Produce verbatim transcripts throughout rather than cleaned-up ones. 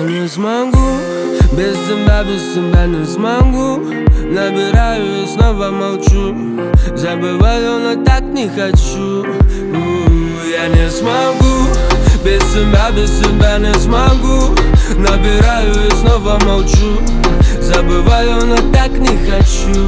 не смогу, без тебя, без тебя не смогу. Набираю и снова молчу, забываю, но так не хочу. У-у-у, я не смогу, без тебя, без тебя не смогу. Набираю и снова молчу, забываю, но так не хочу.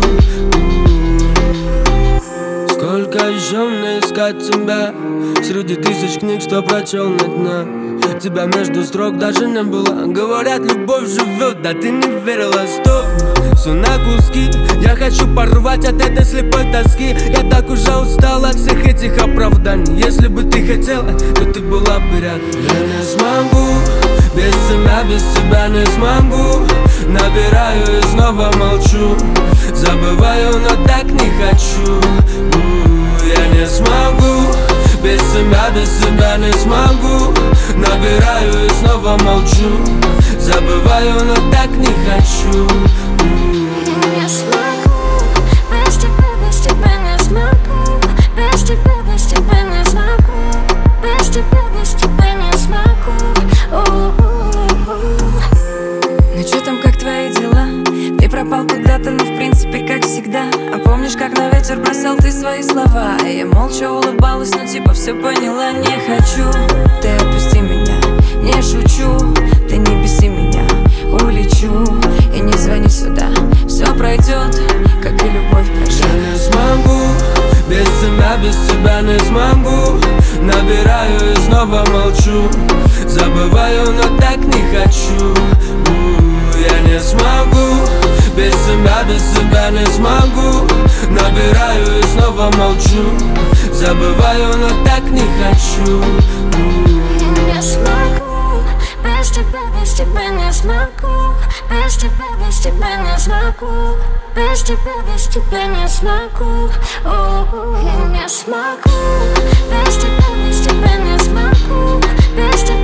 Сколько еще мне искать тебя среди тысяч книг, что прочел на дне? Тебя между строк даже не было. Говорят, любовь живет, да ты не верила. Стоп, все на куски. Я хочу порвать от этой слепой тоски. Я так уже устал от всех этих оправданий. Если бы ты хотела, то ты была бы рядом. Я не смогу, без тебя, без тебя не смогу. Набираю и снова молчу, забываю, но так не хочу. У-у-у, я не смогу, без тебя, без тебя не смогу. Набираю и снова молчу, забываю, но так не хочу. Я не смогу, без тебя, без тебя не смогу. Без тебя, без тебя не смогу. Без тебя, без тебя не смогу. Ну чё там, как твои дела? Ты пропал куда-то, но в принципе как всегда. А помнишь, как на ветер бросал ты свои слова? Я молча улыбалась, но типа все поняла. Не хочу, ты отпусти меня, не шучу. Ты не беси меня, улечу. И не звони сюда, все пройдет, как и любовь прощай. Я не смогу, без тебя, без тебя не смогу. Набираю и снова молчу, забываю, но так не хочу. Я не смогу, без тебя, без тебя не смогу. Набираю и снова молчу, забываю, но так не хочу. Я не смогу, без тебя, без тебя не смогу. Без тебя, без тебя не смогу. Без тебя, без тебя не смогу. Я не смогу, без тебя, без тебя не смогу. Без тебя